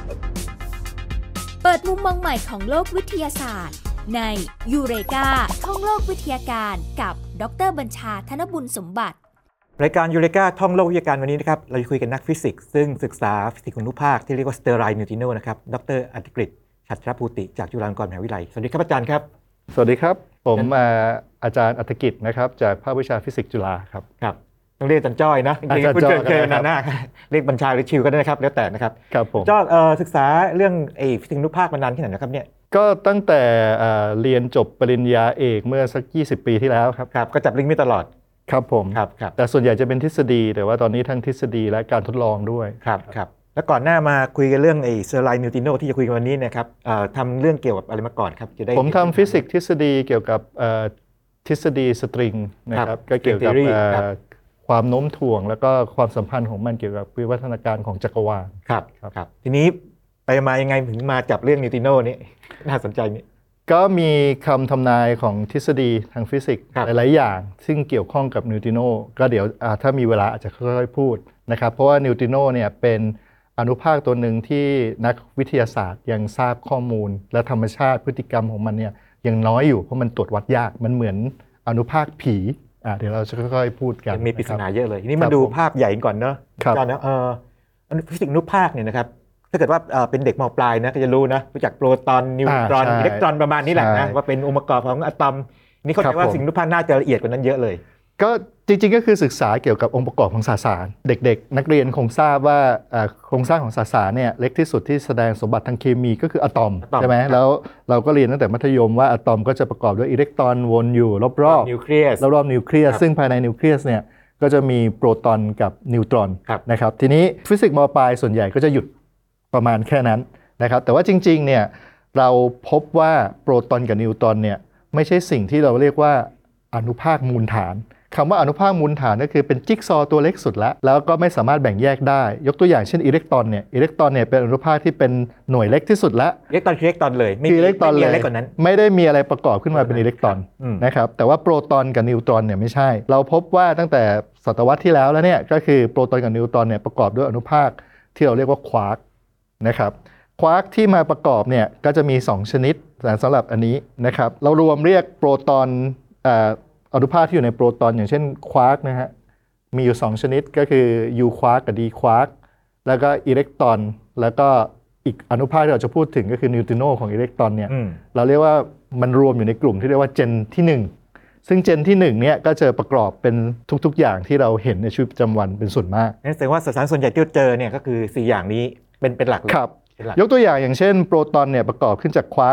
เปิดมุมมองใหม่ของโลกวิทยาศาสตร์ในยูเรกาท่องโลกวิทยาการกับดร.บัญชา ธนบุญสมบัติรายการยูเรกาท่องโลกวิทยาการวันนี้นะครับเราจะคุยกันนักฟิสิกส์ซึ่งศึกษาฟิสิกส์อนุภาคที่เรียกว่าสเตอไรล์นิวตริโนนะครับดร.อธิกฤษ ฉัตรภูติจากจุฬาลงกรณ์มหาวิทยาลัยสวัสดีครับอาจารย์ครับสวัสดีครับผมอาจารย์อธิกฤษนะครับจากภาควิชาฟิสิกส์จุฬาครับครับต้องเรียกอาจารย์จ้อยนะจริงๆคุณเคยนะเรียกบัญชาหรือชิวก็ได้นะครับแล้วแต่นะครับครับผมจ้อยศึกษาเรื่องฟิสิกส์อนุภาคมานานแค่ไหนนะครับเนี่ยก็ตั้งแต่เรียนจบปริญญาเอกเมื่อสัก20 ปีที่แล้วครับครับก็จับลิงก์ไม่ตลอดครับผมครับแต่ส่วนใหญ่จะเป็นทฤษฎีแต่ว่าตอนนี้ทั้งทฤษฎีและการทดลองด้วยครับแล้วก่อนหน้ามาคุยกันเรื่องสเตอไรล์นิวตริโนที่จะคุยกันวันนี้นะครับทำเรื่องเกี่ยวกับอะไรมาก่อนครับจะได้ผมทำฟิสิกส์ทฤษฎีเกี่ยวกับทฤษฎีสตริงนะครับก็เกี่ยวกับความโน้มถ่วงแล้วก็ความสัมพันธ์ของมันเกี่ยวกับวิวัฒนาการของจักรวาลครับทีนี้ไปมายังไงถึงมาจับเรื่องนิวตริโนนี้น่าสนใจนี่ก็มีคำทำนายของทฤษฎีทางฟิสิกส์หลายๆอย่างซึ่งเกี่ยวข้องกับนิวตริโนก็เดี๋ยวถ้ามีเวลาอาจจะค่อยๆพูดนะครับเพราะว่านิวตริโนเนี่ยเป็นอนุภาคตัวหนึ่งที่นักวิทยาศาสตร์ยังทราบข้อมูลและธรรมชาติพฤติกรรมของมันเนี่ยยังน้อยอยู่เพราะมันตรวจวัดยากมันเหมือนอนุภาคผีเดี๋ยวเราจะค่อยๆพูดกันมีปริศนาเยอะเลยทีนี้มาดูภาพใหญ่ก่อนเนาะอาจารย์นะฟิสิกส์อนุภาคเนี่ยนะครับถ้าเกิดว่าเป็นเด็กม.ปลายนะก็จะรู้นะรู้จักโปรตอนนิวตรอนอิเล็กตรอนประมาณนี้แหละนะว่าเป็นองค์ประกอบของอะตอมนี่เขาใจว่าสิ่งอนุภาคน่าจะละเอียดกว่านั้นเยอะเลยก็จริงๆก็คือศึกษาเกี่ยวกับองค์ประกอบของสสารเด็กๆนักเรียนคงทราบว่าโครงสร้างของสสารเนี่ยเล็กที่สุดที่แสดงสมบัติทางเคมีก็คืออะตอมใช่ไหมแล้วเราก็เรียนตั้งแต่มัธยมว่าอะตอมก็จะประกอบด้วยอิเล็กตรอนวนอยู่รอบนิวเคลียสรอบนิวเคลียสซึ่งภายในนิวเคลียสเนี่ยก็จะมีโปรตอนกับนิวตรอนนะครับทีนี้ฟิสิกส์ม.ปลายส่วนใหญ่ก็จะหยุดประมาณแค่นั้นนะครับแต่ว่าจริงๆเนี่ยเราพบว่าโปรตอนกับนิวตรอนเนี่ยไม่ใช่สิ่งที่เราเรียกว่าอนุภาคมูลฐานคำว่าอนุภาคมูลฐานก็คือเป็นจิ๊กซอว์ตัวเล็กสุดแล้วก็ไม่สามารถแบ่งแยกได้ยกตัวอย่างเช่นอิเล็กตรอนเนี่ยเป็นอนุภาคที่เป็นหน่วยเล็กที่สุดแล้วอิเล็กตรอนคืออิเล็กตรอนเลยไม่มีอะไรกว่านั้นไม่ได้มีอะไรประกอบขึ้นมาเป็นอิเล็กตรอนนะครับแต่ว่าโปรตอนกับนิวตรอนเนี่ยไม่ใช่เราพบว่าตั้งแต่ศตวรรษที่แล้วเนี่ยก็คือโปรตอนกับนิวตรอนเนี่ยประกอบด้วยอนุภาคที่เราเรียกว่าควาร์กนะครับควาร์กที่มาประกอบเนี่ยก็จะมี2ชนิดสำหรับอันนี้นะครับเรารวมเรียกโปรตอนอนุภาคที่อยู่ในโปรตอนอย่างเช่นควาร์กนะฮะมีอยู่2ชนิดก็คือ U ควาร์กกับ D ควาร์กแล้วก็อิเล็กตรอนแล้วก็อีกอนุภาคที่เราจะพูดถึงก็คือนิวตริโนของอิเล็กตรอนเนี่ยเราเรียกว่ามันรวมอยู่ในกลุ่มที่เรียกว่าเจนที่1ซึ่งเจนที่1เนี่ยก็จะประกอบเป็นทุกๆอย่างที่เราเห็นในชีวิตประจำวันเป็นส่วนมากนั่นแสดงว่าสสารส่วนใหญ่ที่เจอเนี่ยก็คือ4อย่างนี้เป็นหลักครับยกตัวอย่างเช่นโปรตอนเนี่ยประกอบขึ้นจากควาร์ก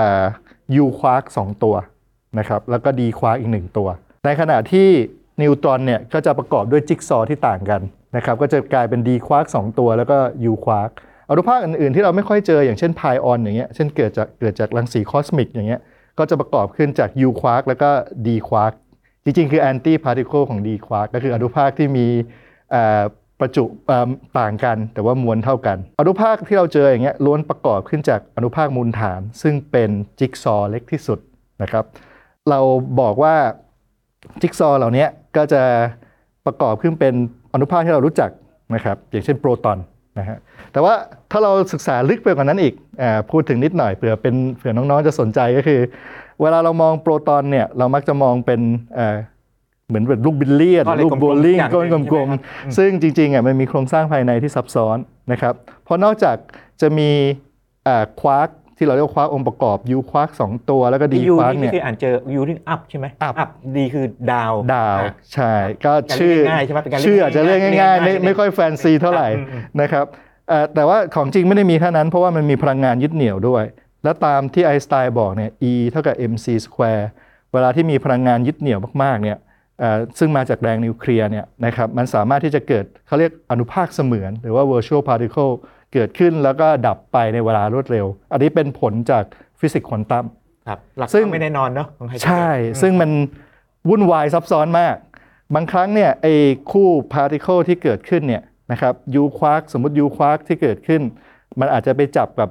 U ควาร์ก2ตัวนะครับแล้วก็ D ควาร์กอีก1ตัวในขณะที่นิวตรอนเนี่ยก็จะประกอบด้วยจิ๊กซอว์ที่ต่างกันนะครับก็จะกลายเป็น D ควาร์ก2ตัวแล้วก็ U ควาร์กอนุภาคอื่นๆที่เราไม่ค่อยเจออย่างเช่นไพออนอย่างเงี้ยเช่นเกิดจากรังสีคอสมิกอย่างเงี้ยก็จะประกอบขึ้นจาก U ควาร์กแล้วก็ D ควาร์กจริงๆคือแอนตี้พาร์ติเคิลของ D ควาร์กก็คืออนุภาคที่มีประจุต่างกันแต่ว่ามวลเท่ากันอนุภาคที่เราเจออย่างเงี้ยล้วนประกอบขึ้นจากอนุภาคมูลฐานซึ่งเป็นจิ๊กซอว์เล็กที่สุดนะครับเราบอกว่าจิ๊กซอว์เหล่านี้ก็จะประกอบขึ้นเป็นอนุภาคที่เรารู้จักนะครับอย่างเช่นโปรตอนนะฮะแต่ว่าถ้าเราศึกษาลึกไปกว่านั้นอีกพูดถึงนิดหน่อยเผื่อน้องๆจะสนใจก็คือเวลาเรามองโปรตอนเนี่ยเรามักจะมองเป็นเหมือนลูกบิลเลียนลูกโบลิ่งก้นกลมๆซึ่งจริงๆมันมีโครงสร้างภายในที่ซับซ้อนนะครับเพราะนอกจากจะมีควาร์กที่เราเรียกว่าควาร์กองค์ประกอบ U ควาร์ก2ตัวแล้วก็ D ควาร์กเนี่ยที่อ่านเจอ U นี่ up ใช่ไหม up D คือดาวใช่ก็ชื่ออาจจะเรียกง่ายๆไม่ค่อยแฟนซีเท่าไหร่นะครับแต่ว่าของจริงไม่ได้มีเท่านั้นเพราะว่ามันมีพลังงานยึดเหนี่ยวด้วยและตามที่ไอน์สไตน์บอกเนี่ย E เท่ากับ mc square เวลาที่มีพลังงานยึดเหนี่ยวมากๆเนี่ยซึ่งมาจากแรงนิวเคลียร์เนี่ยนะครับมันสามารถที่จะเกิดเขาเรียกอนุภาคเสมือนหรือว่า virtual particle เกิดขึ้นแล้วก็ดับไปในเวลารวดเร็วอันนี้เป็นผลจากฟิสิกส์ควอนตัมซึ่งไม่แน่นอนเนาะใช่ซึ่งมันวุ่นวายซับซ้อนมากบางครั้งเนี่ยไอ้คู่ particle ที่เกิดขึ้นเนี่ยนะครับ U ควาร์กสมมติ U ควาร์กที่เกิดขึ้นมันอาจจะไปจับกับ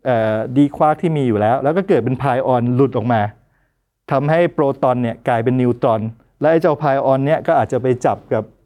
D ควาร์กที่มีอยู่แล้วก็เกิดเป็นไพออนหลุดออกมาทำให้โปรตอนเนี่ยกลายเป็นนิวตรอนและไอ้เจ้าไพออนเนี่ยก็อาจจะไปจับกับ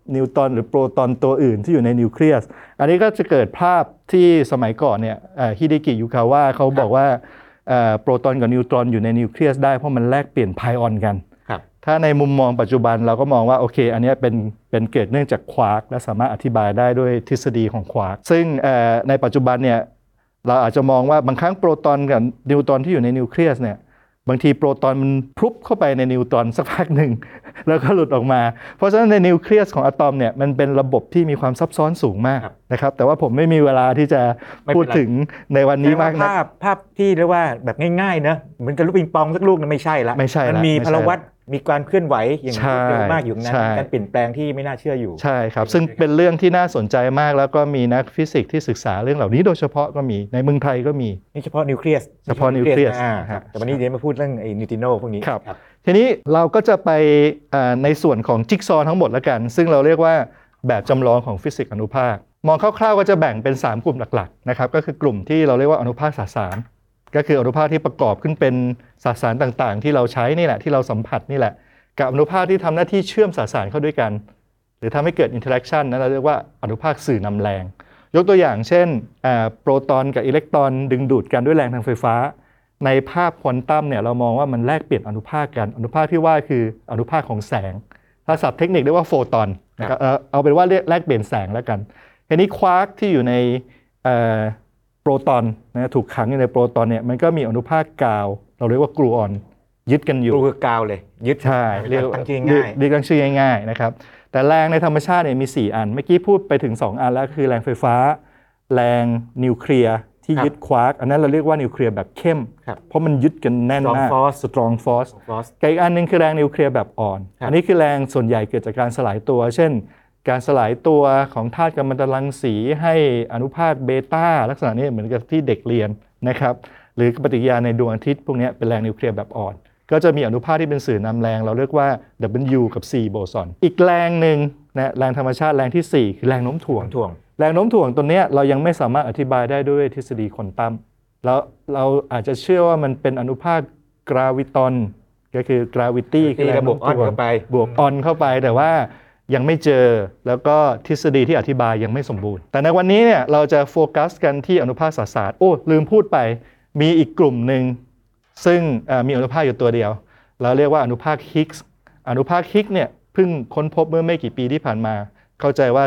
นิวตรอนหรือโปรตอนตัวอื่นที่อยู่ในนิวเคลียสอันนี้ก็จะเกิดภาพที่สมัยก่อนเนี่ยฮิเดกิยูคาวะเขาบอกว่าโปรตอนกับนิวตรอนอยู่ในนิวเคลียสได้เพราะมันแลกเปลี่ยนไพออนกันถ้าในมุมมองปัจจุบันเราก็มองว่าโอเคอันนี้เป็นเกิดเนื่องจากควาร์กและสามารถอธิบายได้ด้วยทฤษฎีของควาร์กซึ่งในปัจจุบันเนี่ยเราอาจจะมองว่าบางครั้งโปรตอนกับนิวตรอนที่อยู่ในนิวเคลียสเนี่ยบางทีโปรตอนมันพลุบเข้าไปในนิวตรอนสักพักหนึ่งแล้วก็หลุดออกมาเพราะฉะนั้นในนิวเคลียสของอะตอมเนี่ยมันเป็นระบบที่มีความซับซ้อนสูงมากนะครับแต่ว่าผมไม่มีเวลาที่จะพูดถึงในวันนี้มากนะภาพที่เรียกว่าแบบง่ายๆนะเหมือนกับลูกปิงปองสักลูกนั้นไม่ใช่ละมันมีพลวัตมีการเคลื่อนไหวอย่างเร็วมากอยู่นั้นการเปลี่ยนแปลงที่ไม่น่าเชื่ออยู่ใช่ครับซึ่งเป็นเรื่องที่น่าสนใจมากแล้วก็มีนักฟิสิกส์ที่ศึกษาเรื่องเหล่านี้โดยเฉพาะก็มีในเมืองไทยก็มีนี่เฉพาะนิวเคลียสแต่วันนี้เดี๋ยวมาพูดเรื่องไอ้นิวตริโนพวกนี้ครับทีนี้เราก็จะไปในส่วนของจิ๊กซอว์ทั้งหมดแล้วกันซึ่งเราเรียกว่าแบบจำลองของฟิสิกส์อนุภาคมองคร่าวๆก็จะแบ่งเป็น3กลุ่มหลักๆนะครับก็คือกลุ่มที่เราเรียกว่าอนุภาคสสารก็คืออนุภาคที่ประกอบขึ้นเป็นสสารต่างๆที่เราใช้นี่แหละที่เราสัมผัสนี่แหละกับอนุภาคที่ทำหน้าที่เชื่อมสสารเข้าด้วยกันหรือทำให้เกิดอินเทอร์แอคชันนั้นเราเรียกว่าอนุภาคสื่อนำแรงยกตัวอย่างเช่นโปรตอนกับอิเล็กตรอนดึงดูดกันด้วยแรงทางไฟฟ้าในภาพควอนตัมเนี่ยเรามองว่ามันแลกเปลี่ยนอนุภาคกันอนุภาคที่ว่าคืออนุภาคของแสงถ้าศัพท์เทคนิคเรียกว่าโฟตอนนะครับเอาเป็นว่าแลกเปลี่ยนแสงแล้วกันทีนี้ควาร์กที่อยู่ในโปรตอนนะถูกขังอยู่ในโปรตอนเนี่ยมันก็มีอนุภาคกาวเราเรียกว่ากลูออนยึดกันอยู่คือกาวเลยยึดใช่เรียกตั้งชื่อง่ายๆนะครับแต่แรงในธรรมชาติเนี่ยมี4อันเมื่อกี้พูดไปถึง2อันแล้วคือแรงไฟฟ้าแรงนิวเคลียร์ที่ยึดควาร์กอันนั้นเราเรียกว่านิวเคลียร์แบบเข้มเพราะมันยึดกันแน่นมาก strong force กับอีกอันนึงคือแรงนิวเคลียร์แบบอ่อนอันนี้คือแรงส่วนใหญ่เกิดจากการสลายตัวเช่นการสลายตัวของธาตุกัมมันตรังสีให้อนุภาคเบต้าลักษณะนี้เหมือนกับที่เด็กเรียนนะครับหรือปฏิกิริยาในดวงอาทิตย์พวกนี้เป็นแรงนิวเคลียร์แบบอ่อนก็จะมีอนุภาคที่เป็นสื่อนำแรงเราเรียกว่า W กับ C โบซอนอีกแรงหนึ่งนะแรงธรรมชาติแรงที่4คือแรงโน้มถ่วงแรงโน้มถ่วงตัวนี้เรายังไม่สามารถอธิบายได้ด้วยทฤษฎีควอนตัมแล้วเราอาจจะเชื่อว่ามันเป็นอนุภาคกราวิตอนก็คือ gravity คือแรงโน้มถ่วงบวกออนเข้าไปแต่ว่ายังไม่เจอแล้วก็ทฤษฎีที่อธิบายยังไม่สมบูรณ์แต่ในวันนี้เนี่ยเราจะโฟกัสกันที่อนุภาคสสารลืมพูดไปมีอีกกลุ่มหนึ่งซึ่งมีอนุภาคอยู่ตัวเดียวเราเรียกว่าอนุภาคฮิกส์อนุภาคฮิกส์เนี่ยเพิ่งค้นพบเมื่อไม่กี่ปีที่ผ่านมาเข้าใจว่า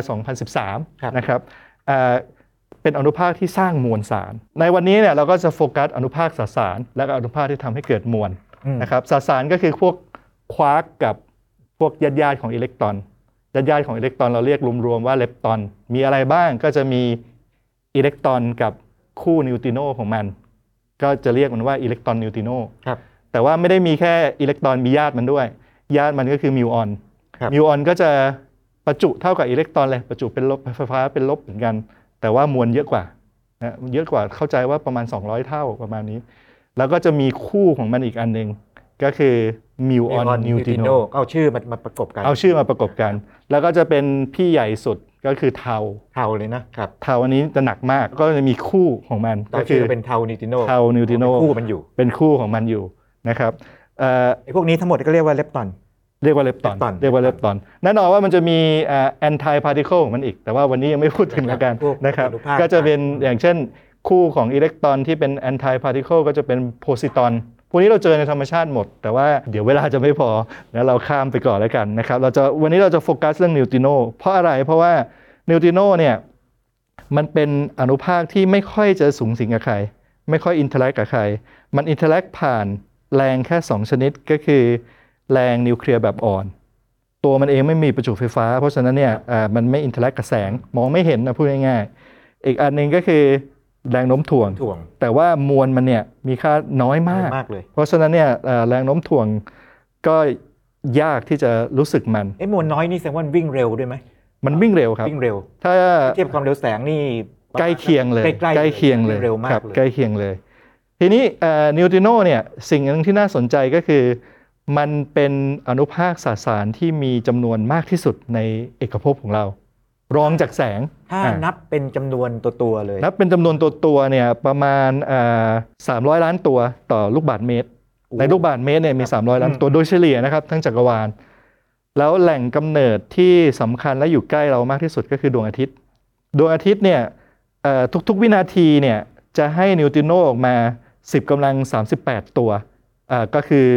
2013นะครับเป็นอนุภาคที่สร้างมวลสารในวันนี้เนี่ยเราก็จะโฟกัสอนุภาคสสารและก็อนุภาคที่ทำให้เกิดมวลนะครับสสารก็คือพวกควาร์กกับพวกญาติของอิเล็กตรอนญาติของอิเล็กตรอนเราเรียกรวมๆว่าเลปตอนมีอะไรบ้างก็จะมีอิเล็กตรอนกับคู่นิวตริโนของมันก็จะเรียกมันว่าอิเล็กตรอนนิวตริโนแต่ว่าไม่ได้มีแค่อิเล็กตรอนมีญาติมันด้วยญาติมันก็คือมิวออนมิวออนก็จะประจุเท่ากับอิเล็กตรอนเลยประจุเป็นลบไฟฟ้าเป็นลบเหมือนกันแต่ว่ามวลเยอะกว่านะเยอะกว่าเข้าใจว่าประมาณ200เท่าประมาณนี้แล้วก็จะมีคู่ของมันอีกอันนึงก็คือมิวออนนิวตริโนเอาชื่อมาประกบกันแล้วก็จะเป็นพี่ใหญ่สุดก็คือเทาเลยนะครับเทาอันนี้จะหนักมากก็จะมีคู่ของมันก็คือเป็นเทานิวตริโนคู่มันอยู่เป็นคู่ของมันอยู่นะครับไอ้พวกนี้ทั้งหมดก็เรียกว่าเลปตอนแน่นอนว่ามันจะมีแอนตี้พาร์ติเคิลของมันอีกแต่ว่าวันนี้ยังไม่พูดถึงแล้วกันนะครับก็จะเป็นอย่างเช่นคู่ของอิเล็กตรอนที่เป็นแอนตี้พาร์ติเคิลก็จะเป็นโพซิตรอนพวกนี้เราเจอในธรรมชาติหมดแต่ว่าเดี๋ยวเวลาจะไม่พอแล้วเราข้ามไปก่อนแล้วกันนะครับวันนี้เราจะโฟกัสเรื่องนิวตริโนเพราะอะไรเพราะว่านิวตริโนเนี่ยมันเป็นอนุภาคที่ไม่ค่อยจะสูงสิงกับใครไม่ค่อยอินเทอร์แอคกับใครมันอินเทอร์แอคผ่านแรงแค่2ชนิดก็คือแรงนิวเคลียร์แบบอ่อนตัวมันเองไม่มีประจุไฟฟ้าเพราะฉะนั้นเนี่ยมันไม่อินเทอร์แอคกับแสงมองไม่เห็นนะพูดง่ายๆอีกอันนึงก็คือแรงโน้มถ่วงแต่ว่ามวลมันเนี่ยมีค่าน้อยมากเลยเพราะฉะนั้นเนี่ยแรงโน้มถ่วงก็ยากที่จะรู้สึกมันมวลน้อยนี่แสดงว่าวิ่งเร็วด้วยไหมมันวิ่งเร็วครับวิ่งเร็วถ้าเทียบความเร็วแสงนี่ใกล้เคียงเลยใกล้เคียงเลยเร็วมากใกล้เคียงเลยทีนี้นิวตริโนเนี่ยสิ่งนึงที่น่าสนใจก็คือมันเป็นอนุภาคสสารที่มีจำนวนมากที่สุดในเอกภพของเรารองจากแสงถ้านับเป็นจำนวนตัวเลยนับเป็นจำนวนตัวเนี่ยประมาณ300 ล้านตัวต่อลูกบาศก์เมตรในลูกบาศก์เมตรเนี่ยมี300 ล้านตัวโดยเฉลี่ยนะครับทั้งจักรวาลแล้วแหล่งกำเนิดที่สำคัญและอยู่ใกล้เรามากที่สุดก็คือดวงอาทิตย์ดวงอาทิตย์เนี่ยทุกๆวินาทีเนี่ยจะให้นิวตริโนออกมา10 กำลัง 38 ตัวก็คือ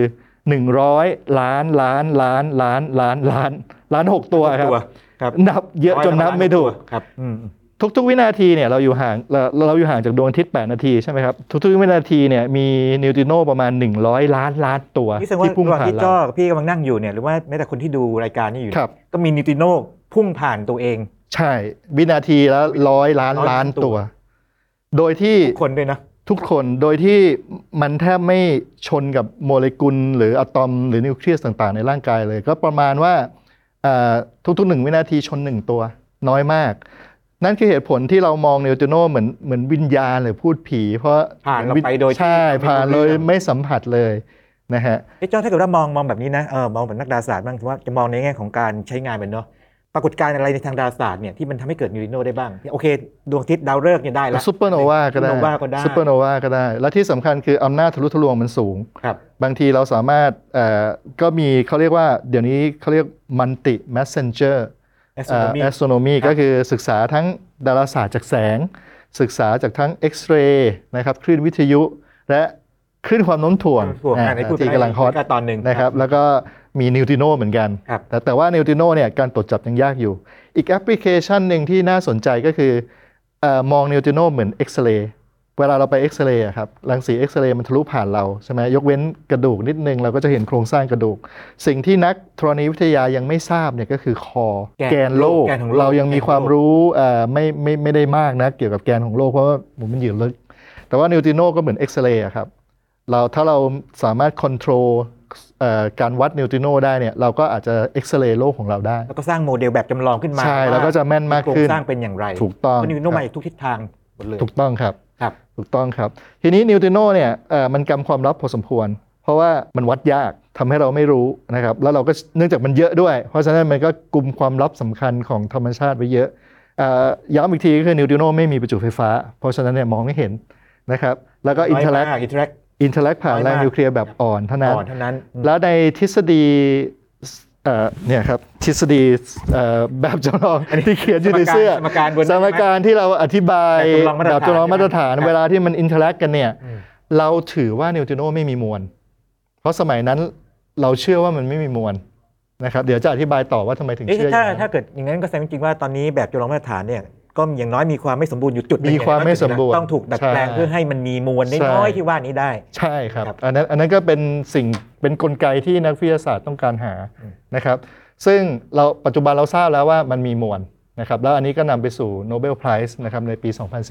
100 ล้านล้านล้านล้านล้านล้านล้าน6 ตัวครับนับเยอะจนนับไม่ถูกครับทุกๆวินาทีเนี่ยเราอยู่ห่างจากดวงอาทิตย์8 นาทีใช่ไหมครับทุกๆวินาทีเนี่ยมีนิวตริโนประมาณ100 ล้านล้านตัวที่พุ่งผ่านเราพี่กำลังนั่งอยู่เนี่ยหรือว่าแม้แต่คนที่ดูรายการนี้อยู่ก็มีนิวตริโนพุ่งผ่านตัวเองใช่วินาทีละ100 ล้านล้านตัวโดยที่ทุกคนด้วยนะทุกคนโดยที่มันแทบไม่ชนกับโมเลกุลหรืออะตอมหรือนิวเคลียสต่างๆในร่างกายเลยก็ประมาณว่าทุกๆ1 วินาทีชน1 ตัวน้อยมากนั่นคือเหตุผลที่เรามองนิวตริโนเหมือนวิญญาณหรือพูดผีเพราะผ่านเราไปโดยใช่ผ่านเลยไม่สัมผัสเลยนะฮะเจ้าถ้าเกิดว่ามองแบบนี้นะมองแบบนักดาราศาสตร์บ้างว่าจะมองในแง่ของการใช้งานมันเนาะปรากฏการณ์อะไรในทางดาราศาสตร์เนี่ยที่มันทำให้เกิดนิวตริโนได้บ้างโอเคดวงอาทิตย์ดาวฤกษ์เนี่ยได้แล้วซูเปอร์โนวาก็ได้ซูเปอร์โนวาก็ได้และที่สำคัญคืออำนาจทะลุทะลวงมันสูงบางทีเราสามารถก็มีเขาเรียกว่าเดี๋ยวนี้เขาเรียกมัลติแมสเซนเจอร์astronomy ก็คือศึกษาทั้งดาราศาสตร์จากแสงศึกษาจากทั้งเอ็กซเรย์นะครับคลื่นวิทยุและคลื่นความโน้มถ่วงที่กำลังฮอตตอนหนึ่งนะครับแล้วก็มีนิวตริโนเหมือนกันแต่ว่านิวตริโนเนี่ยการตรวจจับยังยากอยู่อีกแอปพลิเคชันหนึ่งที่น่าสนใจก็คือมองนิวตริโนเหมือนเอ็กซเรย์เวลาเราไปเอ็กซเรย์ครับรังสีเอ็กซเรย์มันทะลุผ่านเราใช่ไหมยกเว้นกระดูกนิดนึงเราก็จะเห็นโครงสร้างกระดูกสิ่งที่นักธรณีวิทยายังไม่ทราบเนี่ยก็คือแกนโลกเรายังมีความรู้ไม่ได้มากนะเกี่ยวกับแกนของโลกเพราะว่ามันอยู่ลึกแต่ว่านิวตริโนก็เหมือนเอ็กซเรย์ครับถ้าเราสามารถควบคุมการวัดนิวตริโนได้เนี่ยเราก็อาจจะเอ็กซเรย์โลกของเราได้แล้วก็สร้างโมเดลแบบจำลองขึ้นมาใช่แล้วก็จะแม่นมากขึ้นโครงสร้างเป็นอย่างไรถูกต้องนิวตริโนมาจากทุกทิศทางหมดเลยถูกต้องครับถูกต้องครับทีนี้นิวตริโนเนี่ยมันกำความลับพอสมควรเพราะว่ามันวัดยากทำให้เราไม่รู้นะครับแล้วเราก็เนื่องจากมันเยอะด้วยเพราะฉะนั้นมันก็กุมความลับสำคัญของธรรมชาติไว้เยอะย้ำอีกทีก็คือนิวตริโนไม่มีประจุไฟฟ้าเพราะฉะนั้นเนี่ยมองไม่เห็นนะครับแล้วก็อินเทอร์แลกผ่านแรงนิวเคลียร์แบบอ่อนเท่านั้นแล้วในทฤษฎีเนี่ยครับทฤษฎีแบบจำลองที่เขียนอยู่ในเสื้อสมการที่เราอธิบายแบบจำลองมาตรฐานเวลาที่มันอินเทอร์แลกกันเนี่ยเราถือว่านิวตริโนไม่มีมวลเพราะสมัยนั้นเราเชื่อว่ามันไม่มีมวลนะครับเดี๋ยวจะอธิบายต่อว่าทำไมถึงเชื่อถ้าเกิดอย่างนั้นก็แสดงจริงว่าตอนนี้แบบจำลองมาตรฐานเนี่ยก็อย่างน้อยมีความไม่สมบูรณ์อยู่จุดมีความไม่สมบูรณ์ต้องถูกดัดแปลงเพื่อให้มันมีมวลน้อยที่ว่านี้ได้ใช่ครับอันนั้นก็เป็นกลไกที่นักวิทยาศาสตร์ต้องการหานะครับซึ่งปัจจุบันเราทราบแล้วว่ามันมีมวลนะครับแล้วอันนี้ก็นำไปสู่ Nobel Prize นะครับในปี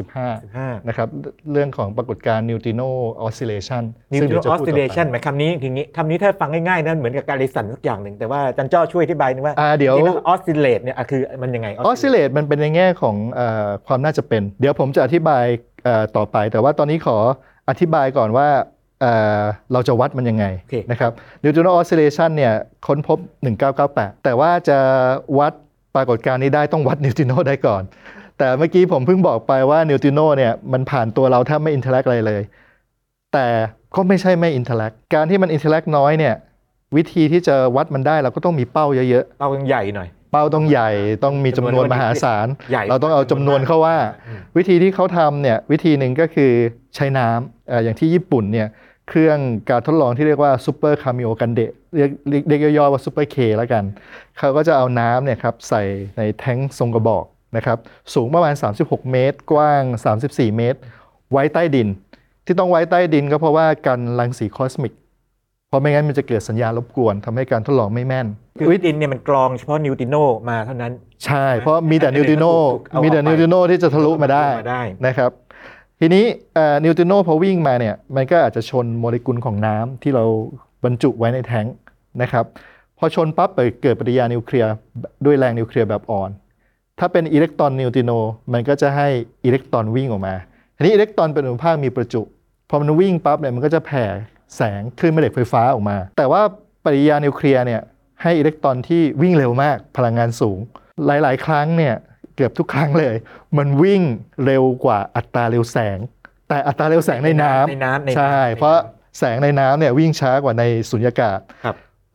2015นะครับเรื่องของปรากฏการณ์ Neutrino Oscillation Neutrino Oscillation หมายคำนี้อย่างนี้คำนี้ถ้าฟังง่ายๆนั่นเหมือนกับการสั่นสักอย่างหนึ่งแต่ว่าจันจ้อช่วยอธิบายนึงว่าเดี๋ยว Oscillate เนี่ยคือมันยังไง Oscillate มันเป็นในแง่ของความน่าจะเป็นเดี๋ยวผมจะอธิบายต่อไปแต่ว่าตอนนี้ขออธิบายก่อนว่าเราจะวัดมันยังไงนะครับ Neutrino Oscillation เนี่ยค้นพบ1998แต่ว่าจะวัดปรากฏการณ์นี้ได้ต้องวัดนิวตริโนได้ก่อนแต่เมื่อกี้ผมเพิ่งบอกไปว่านิวตริโนเนี่ยมันผ่านตัวเราแทบไม่อินเทอร์แลกอะไรเลยแต่ก็ไม่ใช่ไม่อินเทอร์แลกการที่มันอินเทอร์แลกน้อยเนี่ยวิธีที่จะวัดมันได้เราก็ต้องมีเป้าเยอะๆเป้าต้องใหญ่หน่อยเป้าต้องใหญ่ต้องมีจำนวนมหาศาลเราต้องเอาจำนวนเข้าว่าวิธีที่เขาทำเนี่ยวิธีหนึ่งก็คือใช้น้ำอย่างที่ญี่ปุ่นเนี่ยเครื่องการทดลองที่เรียกว่าซูเปอร์คามิโอกันเดะเรียกย่อๆว่าซูเปอร์เคแล้วกันเขาก็จะเอาน้ำเนี่ยครับใส่ในแท้งทรงกระบอกนะครับสูงประมาณ36 เมตรกว้าง34 เมตรไว้ใต้ดินที่ต้องไว้ใต้ดินก็เพราะว่ากันรังสีคอสมิกเพราะไม่งั้นมันจะเกิดสัญญาณรบกวนทำให้การทดลองไม่แม่นคือดินเนี่ยมันกรองเฉพาะนิวตริโนมาเท่านั้นใช่เพราะมีแต่นิวตริโนที่จะทะลุมาได้นะครับทีนี้นิวตริโนพอวิ่งมาเนี่ยมันก็อาจจะชนโมเลกุลของน้ำที่เราบรรจุไว้ในแท้งนะครับพอชนปั๊บเกิดปฏิกิริยานิวเคลียร์ด้วยแรงนิวเคลียร์แบบอ่อนถ้าเป็นอิเล็กตรอนนิวตริโนมันก็จะให้อิเล็กตรอนวิ่งออกมาทีนี้อิเล็กตรอนเป็นอนุภาคมีประจุพอมันวิ่งปั๊บเนี่ยมันก็จะแผ่แสงคลื่นแม่เหล็กไฟฟ้าออกมาแต่ว่าปฏิกิริยานิวเคลียร์เนี่ยให้อิเล็กตรอนที่วิ่งเร็วมากพลังงานสูงหลายๆครั้งเนี่ยเกือบทุกครั้งเลยมันวิ่งเร็วกว่าอัตราเร็วแสงแต่อัตราเร็วแสงในน้ำใช่เพราะแสงในน้ำเนี่ยวิ่งช้ากว่าในสุญญากาศ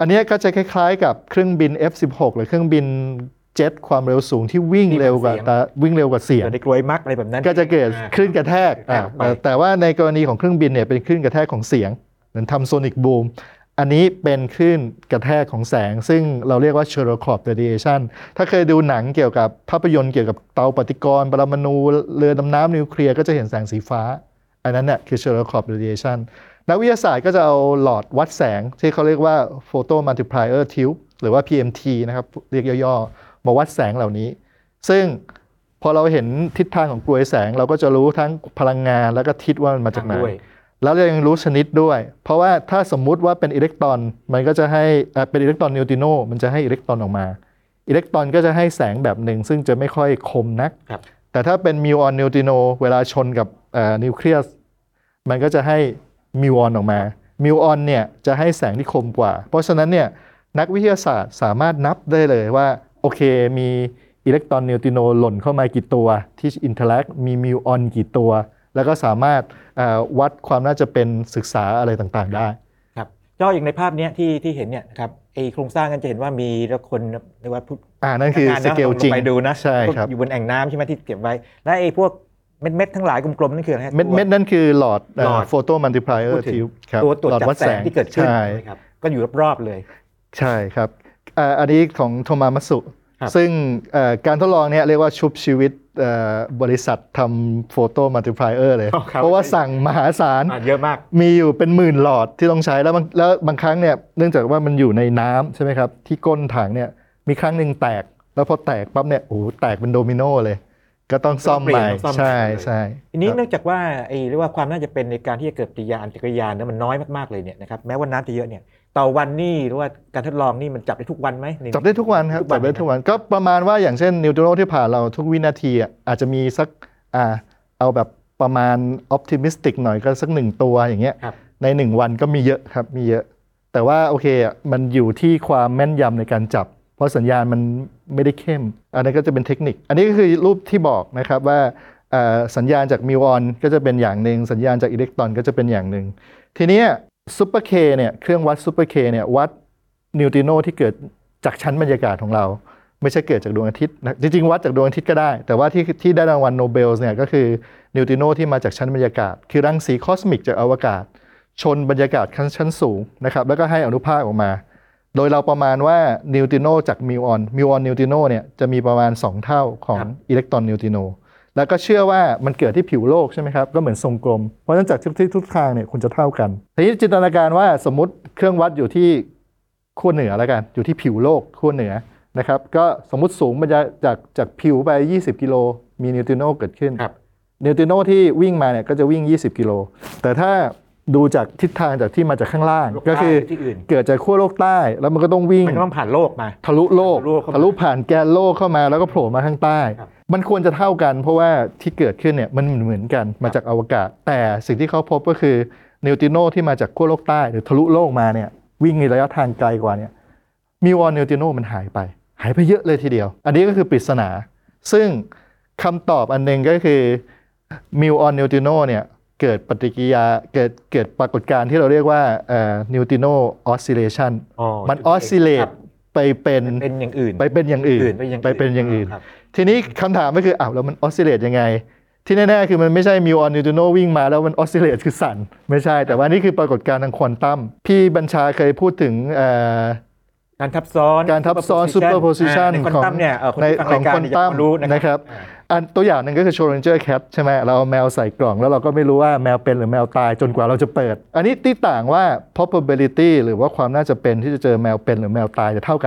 อันนี้ก็จะคล้ายๆกับเครื่องบิน F16 หรือเครื่องบินเจ็ตความเร็วสูงที่วิ่งเร็วกว่าเสียงในกลวยมักอะไรแบบนั้นก็จะเกิดคลื่นกระแทกแต่ว่าในกรณีของเครื่องบินเนี่ยเป็นคลื่นกระแทกของเสียงเหมือนทำโซนิกบูมอันนี้เป็นคลื่นกระแทกของแสงซึ่งเราเรียกว่า Cherenkov radiation ถ้าเคยดูหนังเกี่ยวกับภาพยนตร์เกี่ยวกับเตาปฏิกรณ์ปรมาณูเรือดำน้ำนิวเคลียร์ก็จะเห็นแสงสีฟ้าอันนั้นเนี่ยคือ Cherenkov radiation นักวิทยาศาสตร์ก็จะเอาหลอดวัดแสงที่เขาเรียกว่า Photo Multiplier Tube หรือว่า PMT นะครับเรียกย่อๆมาวัดแสงเหล่านี้ซึ่งพอเราเห็นทิศทางของกลวยแสงเราก็จะรู้ทั้งพลังงานแล้วก็ทิศว่ามันมาจากไหนแล้วเรายังรู้ชนิดด้วยเพราะว่าถ้าสมมุติว่าเป็นอิเล็กตรอนมันก็จะให้เป็นอิเล็กตรอนนิวตริโนมันจะให้อิเล็กตรอนออกมาอิเล็กตรอนก็จะให้แสงแบบหนึ่งซึ่งจะไม่ค่อยคมนักแต่ถ้าเป็นมิวออนนิวตริโนเวลาชนกับนิวเคลียสมันก็จะให้มิวออนออกมามิวออนเนี่ยจะให้แสงที่คมกว่าเพราะฉะนั้นเนี่ยนักวิทยาศาสตร์สามารถนับได้เลยว่าโอเคมีอิเล็กตรอนนิวตริโนหล่นเข้ามากี่ตัวที่อินเทอร์แลกมีมิวออนกี่ตัวแล้วก็สามารถวัดความน่าจะเป็นศึกษาอะไรต่างๆได้ครับย่ออย่างในภาพนี้ที่เห็นเนี่ยนะครับไอโครงสร้างกันจะเห็นว่ามีแล้วคนเรียกว่านั่นคือสเกลจริงไปดูนะใช่ครับอยู่บนแอ่งน้ำใช่ไหมที่เก็บไว้และไอพวกเม็ดทั้งหลายกลมๆนั่นคืออะไรเม็ดนั่นคือหลอดโฟโตมัลติพลายเออร์ทิวตัวตรวจจับแสงที่เกิดขึ้นนะครับก็อยู่รอบๆเลยใช่ครับอันนี้ของโทมามัตสุซึ่งการทดลองเนี่ยเรียกว่าชุบชีวิตบริษัททำโฟโตมัลติพลายเออร์เลยเพราะว่าสั่งมหาศาลเยอะมากมีอยู่เป็นหมื่นหลอดที่ต้องใช้แล้วบางครั้งเนี่ยเนื่องจากว่ามันอยู่ในน้ำใช่ไหมครับที่ก้นถังเนี่ยมีครั้งหนึ่งแตกแล้วพอแตกปั๊บเนี่ยโอ้แตกเป็นโดมิโนเลยก็ต้องซ่อมใหม่ใช่ทีนี้เนื่องจากว่าเรียกว่าความน่าจะเป็นในการที่จะเกิดปฏิกิริยาเนี่ยมันน้อยมากๆเลยเนี่ยนะครับแม้ว่าน้ำจะเยอะเนี่ยต่อวันนี่หรือว่าการทดลองนี่มันจับได้ทุกวันไหมจับได้ทุกวันครับจับได้ทุกวันก็ประมาณว่าอย่างเช่นนิวตริโนที่ผ่านเราทุกวินาทีอาจจะมีสักเอาแบบประมาณออ t ติมิสติกหน่อยก็สัก1ตัวอย่างเงี้ยใน1วันก็มีเยอะครับมีเยอะแต่ว่าโอเคมันอยู่ที่ความแม่นยำในการจับเพราะสัญญาณมันไม่ได้เข้มอันนี้ก็จะเป็นเทคนิคอันนี้ก็คือรูปที่บอกนะครับว่าสัญญาณจากมิวออนก็จะเป็นอย่างหนึ่งสัญญาณจากอิเล็กตรอนก็จะเป็นอย่างหนึ่งทีนี้ซูเปอร์เคเนี่ยเครื่องวัดซูเปอร์เคเนี่ยวัดนิวตริโนที่เกิดจากชั้นบรรยากาศของเราไม่ใช่เกิดจากดวงอาทิตย์นะจริงๆวัดจากดวงอาทิตย์ก็ได้แต่ว่าที่ได้รางวัลโนเบลเนี่ยก็คือนิวตริโนที่มาจากชั้นบรรยากาศคือรังสีคอสมิกจากอวกาศชนบรรยากาศชั้นสูงนะครับแล้วก็ให้อนุภาคออกมาโดยเราประมาณว่านิวตริโนจากมิวออนนิวตริโนเนี่ยจะมีประมาณ2เท่าของอิเล็กตรอนนิวตริโนแล้วก็เชื่อว่ามันเกิดที่ผิวโลกใช่ไหมครับก็เหมือนทรงกลมเพราะฉะนั้นจากทุกทางเนี่ยคุณจะเท่ากันทีนี้จินตนาการว่าสมมุติเครื่องวัดอยู่ที่ขั้วเหนือแล้วกันอยู่ที่ผิวโลกขั้วเหนือนะครับก็สมมุติสูงมันจะจากผิวไป20กิโลมีนิวตริโนเกิดขึ้นนิวตริโนที่วิ่งมาเนี่ยก็จะวิ่ง20กิโลแต่ถ้าดูจากทิศทางจากที่มาจากข้างล่างก็คือเกิดจากขั้วโลกใต้แล้วมันก็ต้องวิ่งมันต้องผ่านโลกมาทะลุโลกทะลุผ่านแกนโลกเข้ามาแล้วก็โผล่มาข้างใต้มันควรจะเท่ากันเพราะว่าที่เกิดขึ้นเนี่ยมันเหมือนกันมาจากอวกาศแต่สิ่งที่เขาพบก็คือนิวตริโนที่มาจากขั้วโลกใต้หรือทะลุโลกมาเนี่ยวิ่งในระยะทางไกลกว่าเนี่ยมิวออนนิวตริโนมันหายไปเยอะเลยทีเดียวอันนี้ก็คือปริศนาซึ่งคำตอบอันหนึ่งก็คือมิวออนนิวตริโนเนี่ยเกิดปฏิกิริยาเกิดปรากฏการณ์ที่เราเรียกว่านิวตริโนออสซิเลชันมันออสซิเลตไปเป็นอย่างอื่นไปเป็นอย่างอื่นทีนี้คำถามก็คือแล้วมันออสซิเลตยังไงที่แน่ๆคือมันไม่ใช่มิวออนนิวตริโนวิ่งมาแล้วมันออสซิเลตคือสั่นไม่ใช่แต่ว่านี่คือปรากฏการณ์ทางควอนตัมพี่บัญชาเคยพูดถึงการทับซ้อนซูเปอร์โพซิชันของควอนตัมเนี่ยของควอนตัมนะครับอันตัวอย่างหนึ่งก็คือ Schrödinger cat ใช่ไหมเราเอาแมวใส่กล่องแล้วเราก็ไม่รู้ว่าแมวเป็นหรือแมวตายจนกว่าเราจะเปิดอันนี้ที่ต่างว่า probability หรือว่าความน่าจะเป็นที่จะเจอแมวเป็นหรือแมวตายจะเท่ากัน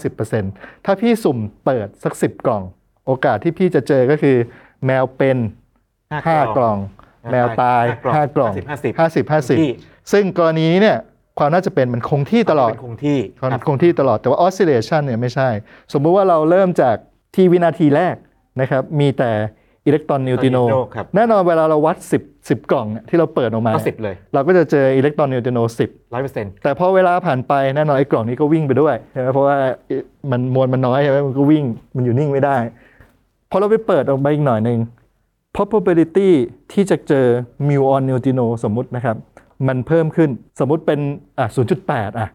50% ถ้าพี่สุ่มเปิดสัก10กล่องโอกาสที่พี่จะเจอก็คือแมวเป็น5กล่องแมวตาย5กล่อง50ซึ่งกรณีนี้เนี่ยความน่าจะเป็นมันคงที่ตลอดคงที่ตลอดแต่ว่า oscillation เนี่ยไม่ใช่สมมุติว่าเราเริ่มจากที่วินาทีแรกนะครับมีแต่อิเล็กตรอนนิวตริโนแน่นอนเวลาเราวัด10กล่องที่เราเปิดออกมา 10เลยเราก็จะเจออิเล็กตรอนนิวตริโน 100% แต่พอเวลาผ่านไปแน่นอนไอ้กล่องนี้ก็วิ่งไปด้วยใช่ไหมเพราะว่ามันมวลมันน้อยใช่ไหมมันก็วิ่งมันอยู่นิ่งไม่ได้พอเราไปเปิดออกไปอีกหน่อยนึง probability ที่จะเจอมิวออนนิวตริโนสมมุตินะครับมันเพิ่มขึ้นสมมุติเป็น0.8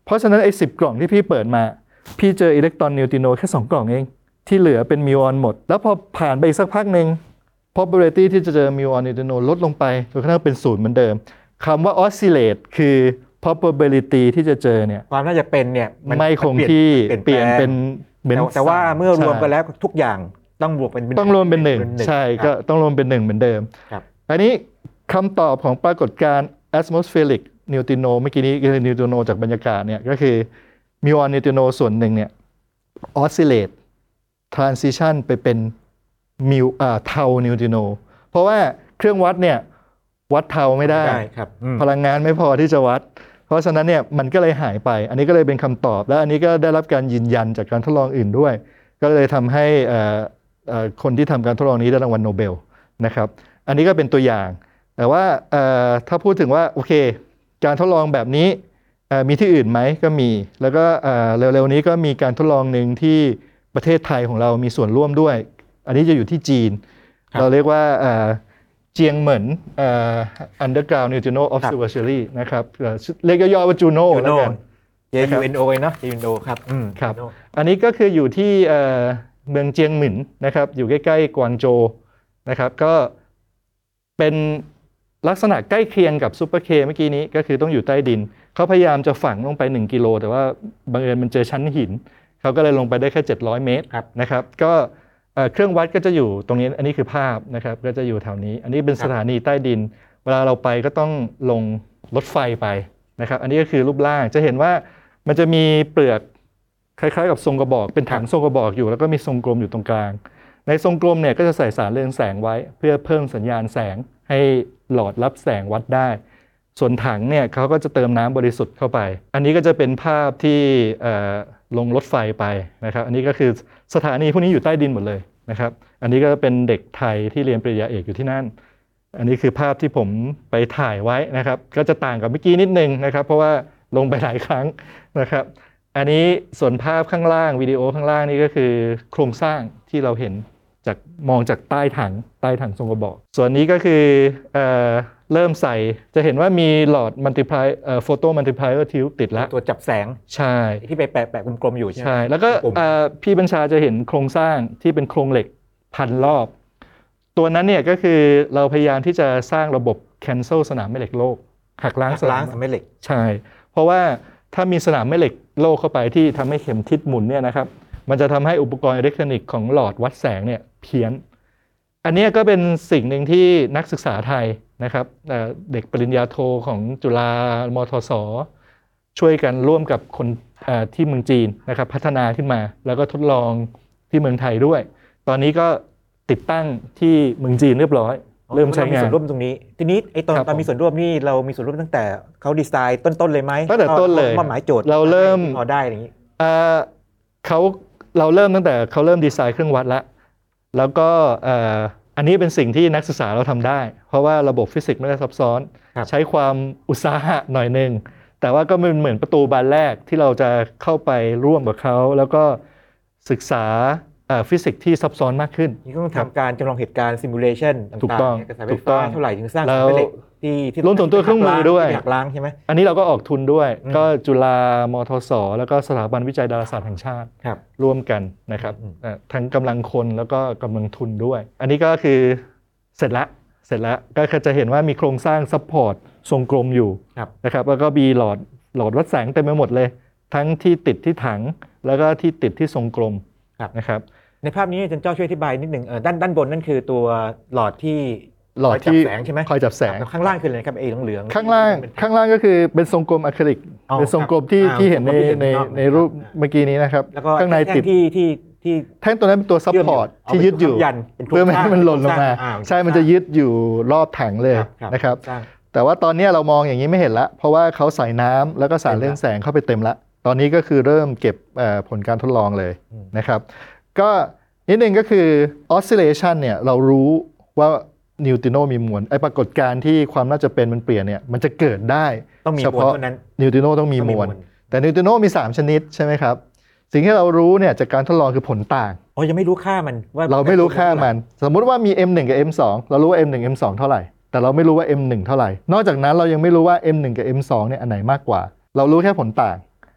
เพราะฉะนั้นไอ้10 กล่องที่พี่เปิดมาพี่เจออิเล็กตรอนนิวตริโนแค่2 กล่องเองที่เหลือเป็นมิวออนหมดแล้วพอผ่านไปอีกสักพักหนึ่ง probability ที่จะเจอมิวออนนิวตริโนลดลงไปจนกระทั่งเป็น0เหมือนเดิมคำว่า oscillate คือ probability ที่จะเจอเนี่ยความน่าจะเป็นเนี่ยไม่คงที่เปลี่ยนเป็นแต่ว่าเมื่อรวมกันแล้วทุกอย่างต้องบวกเป็นต้องรวมเป็น1ใช่ก็ต้องรวมเป็น1เหมือนเดิมอันนี้คำตอบของปรากฏการณ์ atmospheric นิวตริโนเมื่อกี้นี้คือนิวตริโนจากบรรยากาศเนี่ยก็คือมิวออนนิวตริโนส่วนหนึ่งเนี่ย oscillate transition ไปเป็นเทานิวตริโนเพราะว่าเครื่องวัดเนี่ยวัดเทาไม่ได้พลังงานไม่พอที่จะวัดเพราะฉะนั้นเนี่ยมันก็เลยหายไปอันนี้ก็เลยเป็นคำตอบและอันนี้ก็ได้รับการยืนยันจากการทดลองอื่นด้วยก็เลยทำให้คนที่ทำการทดลองนี้ได้รางวัลโนเบลนะครับอันนี้ก็เป็นตัวอย่างแต่ว่าถ้าพูดถึงว่าโอเคการทดลองแบบนี้มีที่อื่นไหมก็มีแล้วก็เร็วๆนี้ก็มีการทดลองหนึ่งที่ประเทศไทยของเรามีส่วนร่วมด้วยอันนี้จะอยู่ที่จีนเราเรียกว่าเจียงเหมินUnderground Neutrino Observatory นะครับเรียกย่อๆว่าจูโน่แล้วกัน JUNO เนาะ JUNO ครับครับอันนี้ก็คืออยู่ที่เมืองเจียงเหมินนะครับอยู่ใกล้ๆกวางโจวนะครับก็เป็นลักษณะใกล้เคียงกับซูเปอร์เคเมื่อกี้นี้ก็คือต้องอยู่ใต้ดินเขาพยายามจะฝังลงไป1 กิโลแต่ว่าบังเอิญมันเจอชั้นหินเขาก็เลยลงไปได้แค่700 เมตรนะครับก็เครื่องวัดก็จะอยู่ตรงนี้อันนี้คือภาพนะครับก็จะอยู่แถวนี้อันนี้เป็นสถานีใต้ดินเวลาเราไปก็ต้องลงรถไฟไปนะครับอันนี้ก็คือรูปร่างจะเห็นว่ามันจะมีเปลือกคล้ายๆกับทรงกระบอกเป็นถังทรงกระบอกอยู่แล้วก็มีทรงกลมอยู่ตรงกลางในทรงกลมเนี่ยก็จะใส่สารเรืองแสงไว้เพื่อเพิ่มสัญญาณแสงให้หลอดรับแสงวัดได้ส่วนถังเนี่ยเขาก็จะเติมน้ำบริสุทธิ์เข้าไปอันนี้ก็จะเป็นภาพที่ลงรถไฟไปนะครับอันนี้ก็คือสถานีพวกนี้อยู่ใต้ดินหมดเลยนะครับอันนี้ก็เป็นเด็กไทยที่เรียนปริญญาเอกอยู่ที่นั่นอันนี้คือภาพที่ผมไปถ่ายไว้นะครับก็จะต่างกับเมื่อกี้นิดนึงนะครับเพราะว่าลงไปหลายครั้งนะครับอันนี้ส่วนภาพข้างล่างวิดีโอข้างล่างนี่ก็คือโครงสร้างที่เราเห็นจากมองจากใต้ถังทรงกระบอกส่วนนี้ก็คือเริ่มใส่จะเห็นว่ามีหลอดโฟโตมัลติพลายเออร์ทิวติดแล้วตัวจับแสงใช่ที่ไปแปะกลมๆอยู่ใช่ไหมใช่แล้วก็พี่บัญชาจะเห็นโครงสร้างที่เป็นโครงเหล็กพันรอบตัวนั้นเนี่ยก็คือเราพยายามที่จะสร้างระบบ cancel สนามแม่เหล็กโลกหักล้างสนามแม่เหล็กใช่เพราะว่าถ้ามีสนามแม่เหล็กโลกเข้าไปที่ทำให้เข็มทิศหมุนเนี่ยนะครับมันจะทำให้อุปกรณ์อิเล็กทรอนิกส์ของหลอดวัดแสงเนี่ยเพี้ยนอันนี้ก็เป็นสิ่งหนึ่งที่นักศึกษาไทยนะครับเด็กปริญญาโทของจุฬามทส.ช่วยกันร่วมกับคนที่เมืองจีนนะครับพัฒนาขึ้นมาแล้วก็ทดลองที่เมืองไทยด้วยตอนนี้ก็ติดตั้งที่เมืองจีนเรียบร้อยเริ่มใช้งานมีส่วนร่วมตรงนี้ทีนี้ไอ้ตอนมีส่วนร่วมนี่เรามีส่วนร่วมตั้งแต่เขาดีไซน์ต้นๆเลยไหมตั้งแต่ต้นเลยหมายโจทย์เราเริ่มพอได้อย่างนี้เราเริ่มตั้งแต่เขาเริ่มดีไซน์เครื่องวัดแล้วก็อันนี้เป็นสิ่งที่นักศึกษาเราทำได้เพราะว่าระบบฟิสิกส์ไม่ได้ซับซ้อนใช้ความอุตสาหะหน่อยนึงแต่ว่าก็เหมือนประตูบานแรกที่เราจะเข้าไปร่วมกับเขาแล้วก็ศึกษาฟิสิกส์ที่ซับซ้อนมากขึ้นนี่ก็ต้องทำการจำลองเหตุการณ์ซิมูเลชันถูกต้องเท่าไหร่ถึงสร้างแม่เหล็กที่รวมถึงตัวเครื่องมือด้วยหักล้างใช่ไหมอันนี้เราก็ออกทุนด้วยก็จุฬามทส.แล้วก็สถาบันวิจัยดาราศาสตร์แห่งชาติร่วมกันนะครับทั้งกำลังคนแล้วก็กำลังทุนด้วยอันนี้ก็คือเสร็จแล้วก็จะเห็นว่ามีโครงสร้างซัพพอร์ตทรงกลมอยู่นะครับแล้วก็มีหลอดวัดแสงเต็มไปหมดเลยทั้งที่ติดที่ถังแล้วก็ที่ติดที่ทรงกลมนะครับในภาพนี้อาจารย์จ้อช่วยอธิบายนิดหนึ่งด้านบนนั่นคือตัวหลอดที่จับแสงใช่ไหมคอยจับแสงข้างล่างคืออะไรครับเหลืองข้างล่างก็คือเป็นทรงกลมอะคริลิกเป็นทรงกลมที่เห็นในรูปเมื่อกี้นี้นะครับข้างในติดที่แท่งตัวนั้นเป็นตัวซัพพอร์ตที่ยึดอยู่เพื่อไม่ให้มันหล่นลงมาใช่มันจะยึดอยู่รอบถังเลยนะครับแต่ว่าตอนนี้เรามองอย่างนี้ไม่เห็นละเพราะว่าเขาใส่น้ำแล้วก็สารเรืองแสงเข้าไปเต็มละตอนนี้ก็คือเริ่มเก็บผลการทดลองเลยนะครับก็นิดนึงก็คือ oscillation เนี่ยเรารู้ว่านิวตริโนมีมวลไอปรากฏการณ์ที่ความน่าจะเป็นมันเปลี่ยนเนี่ยมันจะเกิดได้เฉพาะนิวตริโนต้องมีมวลแต่นิวตริโนมี3ชนิดใช่ไหมครับสิ่งที่เรารู้เนี่ยจากการทดลองคือผลต่างยังไม่รู้ค่ามันว่าเราไม่รู้ค่ามันสมมุติว่ามี M1 กับ M2 เรารู้ว่า M1 M2 เท่าไหร่แต่เราไม่รู้ว่า M1 เท่าไหร่นอกจากนั้นเรายังไม่รู้ว่า M1 กับ M2 เนี่ยอันไหนมากกว่าเรารู้แค่ผลต่าง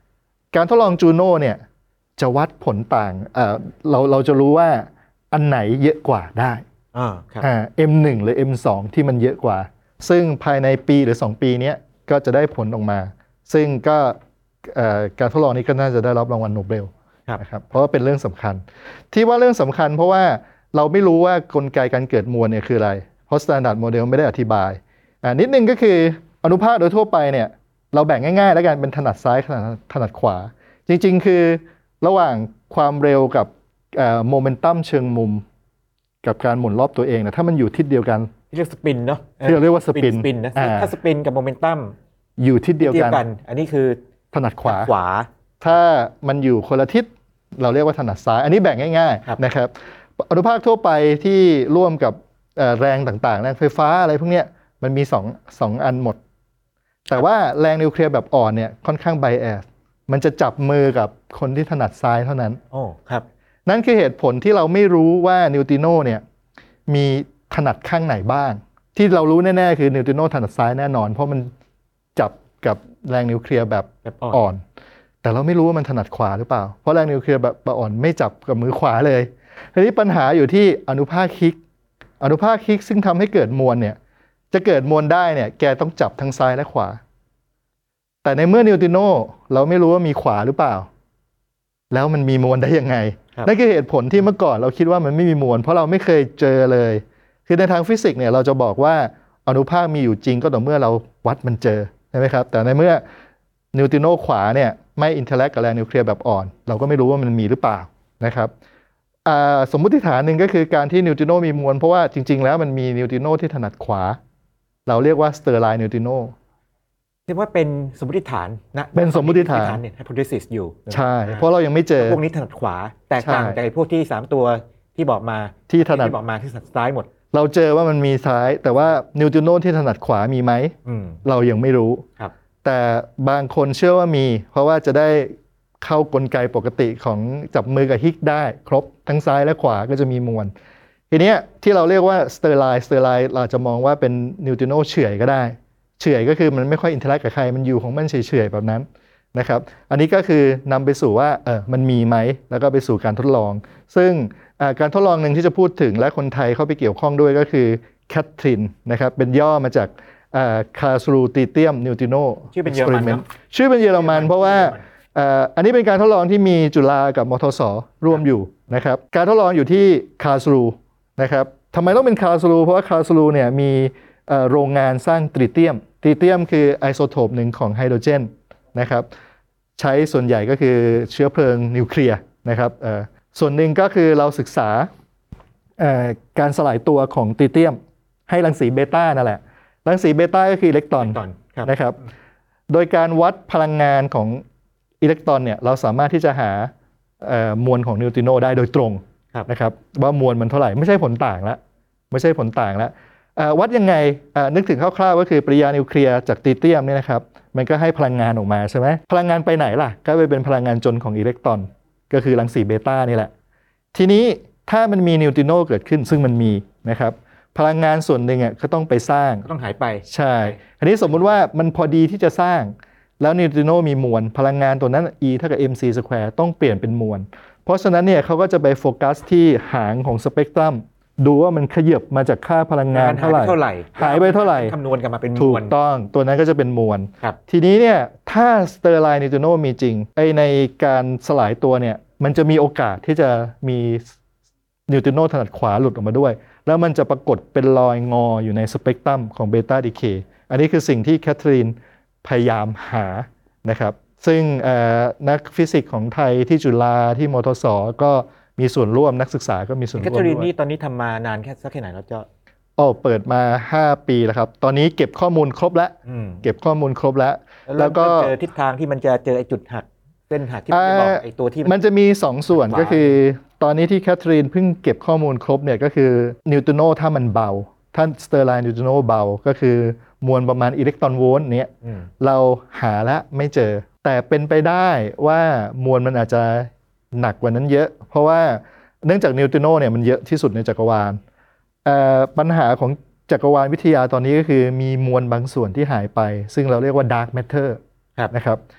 การทดลองจูโน่เนี่ยจะวัดผลต่างเราจะรู้ว่าอันไหนเยอะกว่าได้ครับ M1 หรือ M2 ที่มันเยอะกว่าซึ่งภายในปีหรือ2ปีนี้ก็จะได้ผลออกมาซึ่งก็การทดลองนี้ก็น่าจะได้รับรางวัลโนเบลนะครับเพราะว่าเป็นเรื่องสำคัญที่ว่าเรื่องสำคัญเพราะว่าเราไม่รู้ว่ากลไกการเกิดมวลเนี่ยคืออะไรเพราะ Standard Model ไม่ได้อธิบายนิดนึงก็คืออนุภาคโดยทั่วไปเนี่ยเราแบ่งง่ายๆแล้วกันเป็นถนัดซ้ายถนัดขวาจริงๆคือระหว่างความเร็วกับโมเมนตัมเชิงมุมกับการหมุนรอบตัวเองนะถ้ามันอยู่ทิศเดียวกันเรียกสปินเนาะที่เราเรียกว่าสปินนะถ้าสปินกับโมเมนตัมอยู่ทิศเดียวกันอันนี้คือถนัดขวาถ้ามันอยู่คนละทิศเราเรียกว่าถนัดซ้ายอันนี้แบ่งง่ายๆนะครับอนุภาคทั่วไปที่ร่วมกับแรงต่างๆแรงไฟฟ้าอะไรพวกนี้มันมี2อันหมดแต่ว่าแรงนิวเคลียร์แบบอ่อนเนี่ยค่อนข้างไบแอสมันจะจับมือกับคนที่ถนัดซ้ายเท่านั้นครับนั่นคือเหตุผลที่เราไม่รู้ว่านิวตริโนเนี่ยมีถนัดข้างไหนบ้างที่เรารู้แน่ๆคือนิวตริโนถนัดซ้ายแน่นอนเพราะมันจับกับแรงนิวเคลียร์แบบอ่อนแต่เราไม่รู้ว่ามันถนัดขวาหรือเปล่าเพราะแรงนิวเคลียร์แบบอ่อนไม่จับกับมือขวาเลยทีนี้ปัญหาอยู่ที่อนุภาคฮิกซึ่งทำให้เกิดมวลเนี่ยจะเกิดมวลได้เนี่ยแกต้องจับทั้งซ้ายและขวาแต่ในเมื่อนิวตริโนเราไม่รู้ว่ามีขวาหรือเปล่าแล้วมันมีมวลได้ยังไงนั่นคือเหตุผลที่เมื่อก่อนเราคิดว่ามันไม่มีมวลเพราะเราไม่เคยเจอเลยคือในทางฟิสิกส์เนี่ยเราจะบอกว่าอนุภาคมีอยู่จริงก็ต่อเมื่อเราวัดมันเจอใช่ไหมครับแต่ในเมื่อนิวตริโนขวาเนี่ยไม่อินเทอร์แลกกับแรงนิวเคลียร์แบบอ่อนเราก็ไม่รู้ว่ามันมีหรือเปล่านะครับสมมติฐานหนึ่งก็คือการที่นิวตริโนมีมวลเพราะว่าจริงๆแล้วมันมีนิวตริโนที่ถนัดขวาเราเรียกว่าสเตอร์ไลน์นิวตริโนเรียกว่าเป็นสมมติฐานนะเป็นสมมติฐานเนี่ย hypothesis อยู่ใช่เพราะเรายังไม่เจอพวกนี้ถนัดขวาแตกต่างจากพวกที่3ตัวที่บอกมาที่ถนัดซ้ายหมดเราเจอว่ามันมีซ้ายแต่ว่านิวตริโนที่ถนัดขวามีไหมเรายังไม่รู้แต่บางคนเชื่อว่ามีเพราะว่าจะได้เข้ากลไกปกติของจับมือกับฮิกได้ครบทั้งซ้ายและขวาก็จะมีมวลทีนี้ที่เราเรียกว่าสเตอร์ไลน์เราจะมองว่าเป็นนิวตริโนเฉื่อยก็ได้เฉื่อยก็คือมันไม่ค่อยอินเทอร์แลกกับใครมันอยู่ของมันเฉยๆแบบนั้นนะครับอันนี้ก็คือนำไปสู่ว่ามันมีไหมแล้วก็ไปสู่การทดลองซึ่งการทดลองหนึ่งที่จะพูดถึงและคนไทยเข้าไปเกี่ยวข้องด้วยก็คือแคทรินนะครับเป็นย่อมาจากคาสรูติเตียมนิวตริโนชื่อเป็นเยอรมันชื่อเป็นเยอรมันเพราะว่าอันนี้เป็นการทดลองที่มีจุฬากับมทส.ร่วมอยู่นะครับการทดลองอยู่ที่คาสรูนะครับทำไมต้องเป็นคาสรูเพราะว่าคาสรูเนี่ยมีโรงงานสร้างตริเตียมคือไอโซโทปหนึ่งของไฮโดรเจนนะครับใช้ส่วนใหญ่ก็คือเชื้อเพลิงนิวเคลียร์นะครับส่วนหนึ่งก็คือเราศึกษาการสลายตัวของตริเตียมให้รังสีเบต้านั่นแหละรังสีเบต้าก็คืออิเล็กตรอนนะครับโดยการวัดพลังงานของอิเล็กตรอนเนี่ยเราสามารถที่จะหามวลของนิวตริโนได้โดยตรงนะครับว่ามวลมันเท่าไหร่ไม่ใช่ผลต่างแล้ววัดยังไงนึกถึงคร่าวๆก็คือปริยานิวเคลียร์จากตริเตียมเนี่ยนะครับมันก็ให้พลังงานออกมาใช่ไหมพลังงานไปไหนล่ะก็ไปเป็นพลังงานจนของอิเล็กตรอนก็คือรังสีเบต้านี่แหละทีนี้ถ้ามันมีนิวตริโนเกิดขึ้นซึ่งมันมีนะครับพลังงานส่วนหนึ่งก็ต้องไปสร้างต้องหายไปใช่อันนี้สมมุติว่ามันพอดีที่จะสร้างแล้วนิวตริโนมีมวลพลังงานตัวนั้น E เท่ากับ mc square ต้องเปลี่ยนเป็นมวลเพราะฉะนั้นเนี่ยเขาก็จะไปโฟกัสที่หางของสเปกตรัมดูว่ามันขยับมาจากค่าพลังงานเท่าไหร่หายไปเท่าไหร่คำนวณกันมาเป็นมวลถูกต้องตัวนั้นก็จะเป็นมวลทีนี้เนี่ยถ้าสเตอร์ไลน์นิวตริโนมีจริงในการสลายตัวเนี่ยมันจะมีโอกาสที่จะมีนิวตริโนถนัดขวาหลุดออกมาด้วยแล้วมันจะปรากฏเป็นรอยงออยู่ในสเปกตรัมของเบต้าดีเคย์อันนี้คือสิ่งที่แคทรีนพยายามหานะครับซึ่งนักฟิสิกส์ของไทยที่จุฬาที่มทส.ก็มีส่วนร่วมนักศึกษาก็มีส่วนร่วมด้วยแคทรีนนี่ตอนนี้ทำมานานสักแค่ไหนแล้วเจ้าเปิดมา5 ปีแล้วครับตอนนี้เก็บข้อมูลครบแล้วแล้วก็เจอทิศทางที่มันจะเจอไอ้จุดหักเส้นหักที่ไม่บอกไอ้ตัวที่มันจะมี2ส่วนก็คือตอนนี้ที่แคทรีนเพิ่งเก็บข้อมูลครบเนี่ยก็คือนิวตริโนถ้ามันเบาถ้าสเตอร์ไลน์นิวตริโนเบาก็คือมวลประมาณอิเล็กตรอนโวลต์เนี้ยเราหาแล้วไม่เจอแต่เป็นไปได้ว่ามวลมันอาจจะหนักกว่านั้นเยอะเพราะว่าเนื่องจากนิวตริโนเนี่ยมันเยอะที่สุดในจักรวาลปัญหาของจักรวาลวิทยาตอนนี้ก็คือมีมวลบางส่วนที่หายไปซึ่งเราเรียกว่า dark matter นะครับ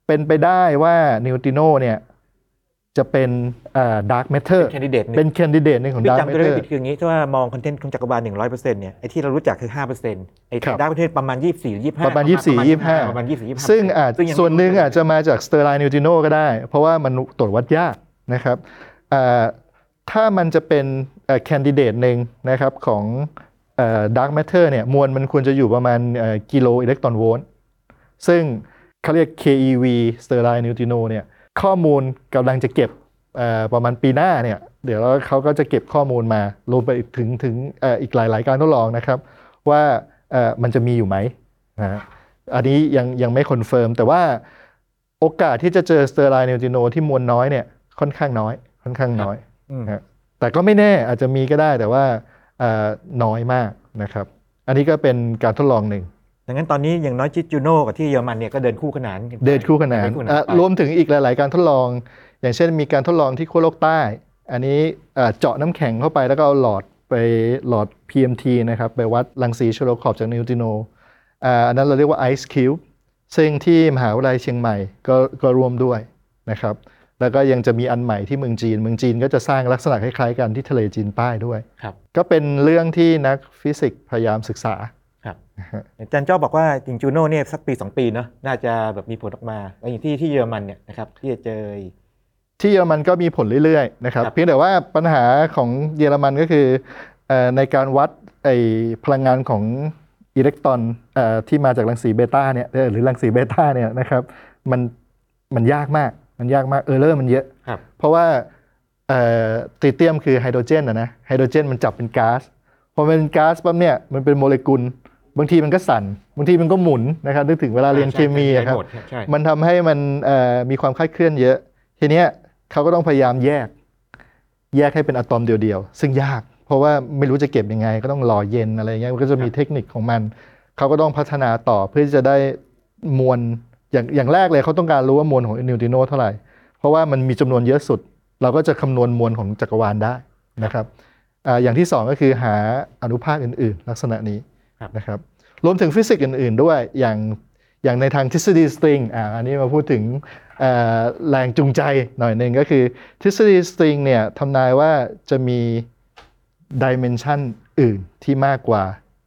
เป็นไปได้ว่านิวตริโนเนี่ยจะเป็นดาร์กแมทเทอร์เป็นแคนดิเดตหนึ่งของดาร์กแมทเทอร์จำตัวเลขผิดคืออย่างนี้ที่ว่ามองคอนเทนต์ของจักรวาล 100% เนี่ยไอ้ที่เรารู้จักคือ 5% ไอ้ดาร์กแมทเทอร์ประมาณ 24-25 ประมาณ 24-25 ประมาณ 24-25 ซึ่งส่วนหนึ่งอาจจะมาจากสเตอร์ไลน์นิวตริโนก็ได้เพราะว่ามันตรวจวัดยากนะครับถ้ามันจะเป็นแคนดิเดตหนึ่งนะครับของดาร์กแมทเทอร์เนี่ยมวลมันควรจะอยู่ประมาณกิโลอิเล็กตรอนโวลต์ซึ่งเขาเรียก KeV สเตอร์ไลน์นิวตริโนเนี่ยข้อมูลกำลังจะเก็บประมาณปีหน้าเนี่ยเดี๋ยวเขาก็จะเก็บข้อมูลมารวมไปถึงอีกหลายการทดลองนะครับว่ามันจะมีอยู่ไหมนะอันนี้ยังไม่คอนเฟิร์มแต่ว่าโอกาสที่จะเจอสเตอร์ไลน์นิวตริโนที่มวลน้อยเนี่ยค่อนข้างน้อยนะแต่ก็ไม่แน่อาจจะมีก็ได้แต่ว่าน้อยมากนะครับอันนี้ก็เป็นการทดลองหนึ่งดังนั้นตอนนี้อย่างน้อยจูโน่กับที่เยอรมันเนี่ยก็เดินคู่ขนานรวมถึงอีกหลายๆการทดลองอย่างเช่นมีการทดลองที่ขั้วโลกใต้อันนี้เจาะน้ำแข็งเข้าไปแล้วก็เอาหลอด PMT นะครับไปวัดรังสีชโลขอบจากนิวตริโนอันนั้นเราเรียกว่า Ice Cube ซึ่งที่มหาวิทยาลัยเชียงใหม่ก็ร่วมด้วยนะครับแล้วก็ยังจะมีอันใหม่ที่เมืองจีนก็จะสร้างลักษณะคล้ายๆกันที่ทะเลจีนใต้ด้วยก็เป็นเรื่องที่นักฟิสิกส์พยายามศึกษาครับอาจารย์จ้อบอกว่าจริงจูโน่เนี่ยสักปี2ปีเนาะน่าจะแบบมีผลออกมาอย่างที่เยอรมันเนี่ยนะครับที่จะเจอที่เยอรมันก็มีผลเรื่อยๆนะครับเพียงแต่ว่าปัญหาของเยอรมันก็คือในการวัดพลังงานของอิเล็กตรอนที่มาจากรังสีเบต้าเนี่ยหรือรังสีเบต้าเนี่ยนะครับมันยากมากเออร์เลอร์มันเยอะเพราะว่าตริเตียมคือไฮโดรเจนนะไฮโดรเจนมันจับเป็นก๊าซพอเป็นก๊าซปั๊บเนี่ยมันเป็นโมเลกุลบางทีมันก็สั่นบางทีมันก็หมุนนะครับนึกถึงเวลาเรียนเคมีครับมันทำให้มันมีความคลาดเคลื่อนเยอะทีเนี้ยเขาก็ต้องพยายามแยกให้เป็นอะตอมเดียวๆซึ่งยากเพราะว่าไม่รู้จะเก็บยังไงก็ต้องหล่อเย็นอะไรเงี้ยมันก็จะมีเทคนิคของมันเขาก็ต้องพัฒนาต่อเพื่อจะได้มวลอย่างแรกเลยเขาต้องการรู้ว่ามวลของนิวตริโนเท่าไหร่เพราะว่ามันมีจำนวนเยอะสุดเราก็จะคำนวณมวลของจักรวาลได้นะครับอย่างที่2ก็คือหาอนุภาคอื่นๆลักษณะนี้นะครับรวมถึงฟิสิกส์อื่นๆด้วยอย่างในทางทฤษฎีสตริงอันนี้มาพูดถึงแรงจูงใจหน่อยหนึ่งก็คือทฤษฎีสตริงเนี่ยทำนายว่าจะมีดิเมนชันอื่นที่มากกว่า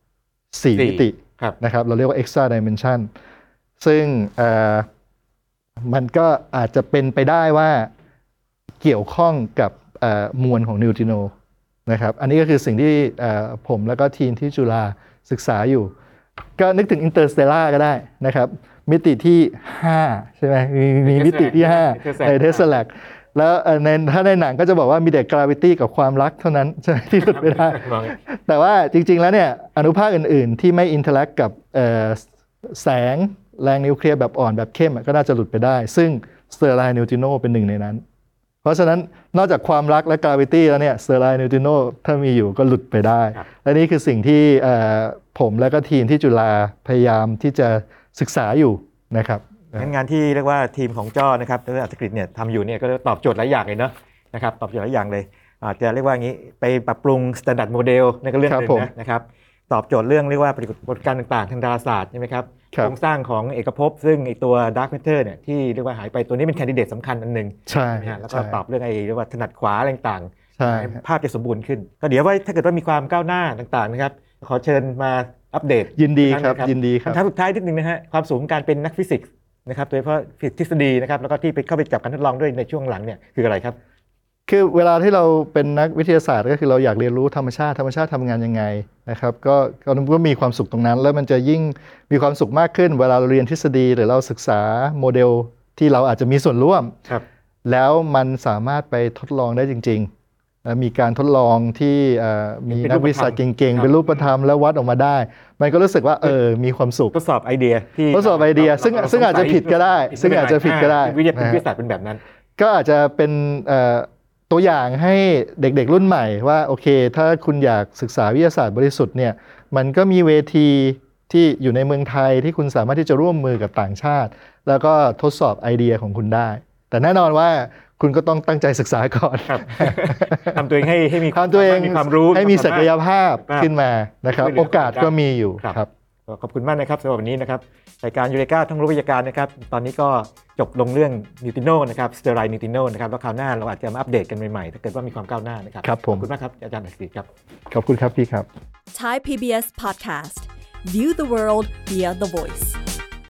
4มิตินะครับเราเรียกว่า extra dimension ซึ่งมันก็อาจจะเป็นไปได้ว่าเกี่ยวข้องกับมวลของนิวตริโนนะครับอันนี้ก็คือสิ่งที่ผมแล้วก็ทีมที่จุฬาศึกษาอยู่ก็นึกถึงอินเตอร์สเตลล่าก็ได้นะครับมิติที่5ใช่ไหมมีมิติที่5ในเทสลาแล้วถ้าในหนังก็จะบอกว่ามีแต่กราวิตี้กับความรักเท่านั้นใช่ไหมที่หลุดไม่ได้แต่ว่าจริงๆแล้วเนี่ยอนุภาคอื่นๆที่ไม่อินเทอร์แลกกับแสงแรงนิวเคลียร์แบบอ่อนแบบเข้มก็น่าจะหลุดไปได้ซึ่งสเตอร์ไลน์นิวตริโนเป็นหนึ่งในนั้นเพราะฉะนั้นนอกจากความรักและกราวิตี้แล้วเนี่ยสเตอร์ไลน์นิวตริโนถ้ามีอยู่ก็หลุดไปได้และนี่คือสิ่งที่ผมและก็ทีมที่จุฬาพยายามที่จะศึกษาอยู่นะครับงานที่เรียกว่าทีมของจ้อนะครับดร.อัธกฤษเนี่ยทำอยู่เนี่ยก็ตอบโจทย์หลายอย่างเลยเนาะนะครับตอบโจทย์หลายอย่างเลยจะเรียกว่าอย่างนี้ไปปรับปรุง standard model ในก็เรื่องหนึ่งนะครับตอบโจทย์เรื่องเรียกว่าปรากฏการณ์ต่างๆทางดาราศาสตร์ใช่ไหมครับโครงสร้างของเอกภพซึ่งไอตัว dark matter เนี่ยที่เรียกว่าหายไปตัวนี้เป็นแคนดิเดตสำคัญอันหนึ่งใช่แล้วก็ตอบเรื่องไอเรียกว่าถนัดขวาอะไรต่างๆภาพจะสมบูรณ์ขึ้นก็เดี๋ยวว่าถ้าเกิดว่ามีความก้าวหน้าต่างๆนะครับขอเชิญมาอัปเดตยินดีครับคำถามสุดท้ายนิดนึงนะฮะความสูงการเป็นนักฟิสิกส์นะครับโดยเฉพาะทฤษฎีนะครับแล้วก็ที่ไปเข้าไปจับการทดลองด้วยในช่วงหลังเนี่ยคืออะไรครับคือเวลาที่เราเป็นนักวิทยาศาสตร์ก็คือเราอยากเรียนรู้ธรรมชาติทำงานยังไงนะครับก็มีความสุขตรงนั้นแล้วมันจะยิ่งมีความสุขมากขึ้นเวลาเราเรียนทฤษฎีหรือเราศึกษาโมเดลที่เราอาจจะมีส่วนร่วมแล้วมันสามารถไปทดลองได้จริงๆมีการทดลองที่มีนักวิทยาศาสตร์เก่งๆเป็นรูปธรรมแล้ววัดออกมาได้มันก็รู้สึกว่ามีความสุขทดสอบไอเดียซึ่งอาจจะผิดก็ได้วิทยาศาสตร์เป็นแบบนั้นก็อาจจะเป็นตัวอย่างให้เด็กๆรุ่นใหม่ว่าโอเคถ้าคุณอยากศึกษาวิทยาศาสตร์บริสุทธิ์เนี่ยมันก็มีเวทีที่อยู่ในเมืองไทยที่คุณสามารถที่จะร่วมมือกับต่างชาติแล้วก็ทดสอบไอเดียของคุณได้แต่แน่นอนว่าคุณก็ต้องตั้งใจศึกษาก่อนทำตัวเองให้มีความรู้ให้มีศักยภาพขึ้นมานะครับโอกาสก็มีอยู่ครับขอบคุณมากนะครับสำหรับวันนี้นะครับรายการยูเรกาท่องรู้วิทยาการนะครับตอนนี้ก็จบลงเรื่องนิวติโนนะครับสเตอไรด์นิวติโนนะครับแล้วคราวหน้าเราอาจจะมาอัปเดตกันใหม่ๆถ้าเกิดว่ามีความก้าวหน้านะครับครับผมขอบคุณมากครับอาจารย์อัศวินครับขอบคุณครับพี่ครับ Thai PBS Podcast View the world via the voice